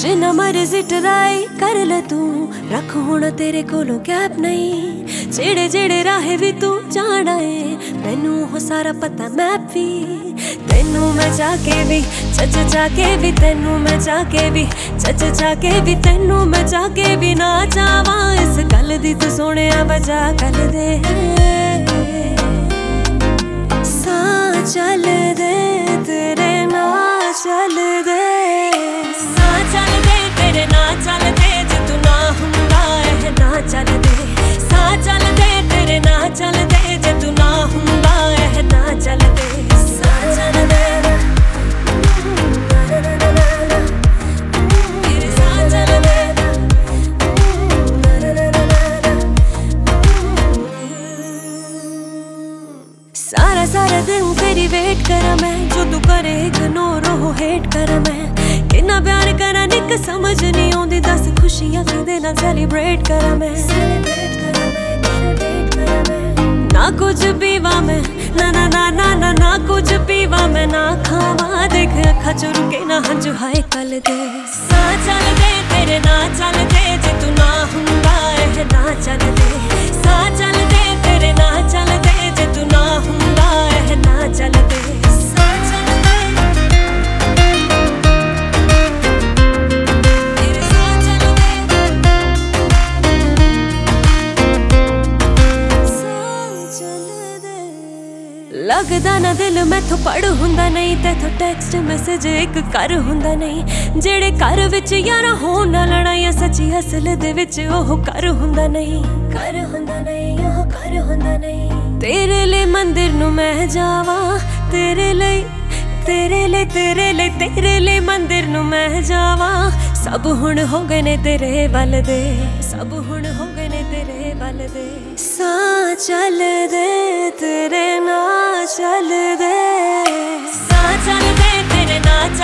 जिन्ना मर्जी ट्राई कर ले तू, रख होना तेरे कोलों गैप नहीं। जेड़े जेड़े राहे भी तू जाना है, मैनू हो सारा पता मैप भी। तेनू मैं जाके भी चच जाके भी, तेनू मैं जाके भी चच जाके भी, तेनू मैं जाके भी ना जावा। इस गल दी तू सोने वजह कर दे, सा चल दे तेरे ना चल दे, सा चल दे तेरे ना चल दे, जे तू ना हुंदा है ना चल दे। सा चल दे तेरे ना चल दे, जे तू ना हुंदा है ना चल दे। सा चल दे तेरे सा चल दे, सारा सारा दिन तेरी वेट करा मैं, जो तू करे इग्नोर हो हेट करा मैं। कितना प्यार करा निक समझ नहीं आउंदी, दस खुशियां किदे नाल सेलिब्रेट करा मैं। ना कुछ पीवा मैं, ना ना ना ना ना ना कुछ पीवा मैं, ना खावा देख अखा चो रुके ना हंजू हाय कल दे। सा चल दे तेरे ना चल दे, जे तू ना हुंदा है ना चल दे। सा चल दे तेरे ना चल दे, जे तू ना हुंदा है ना चल दे। सा चल दे तेरे सा चल दे, लगदा ना दिल मैथों पढ़ हुंदा नहीं, तेथों टेक्स्ट मैसेज एक कर हुंदा नहीं। जेड़े घर विच यारा होण ना लड़ाइयां, सच्ची असल दे विच ओह कर हुंदा नहीं, कर हुंदा नहीं, ओह कर हुंदा नहीं। तेरे लिए मंदिर नू मैं जावा, तेरे लिए तेरे लिए तेरे लिए तेरे लिए मंदिर नू मैं जावा। सब हुण हो गए ने तेरे वल दे, सब हुण हो गए ने तेरे वल दे। सा चल दे तेरे ना चल दे, सा चल दे तेरे ना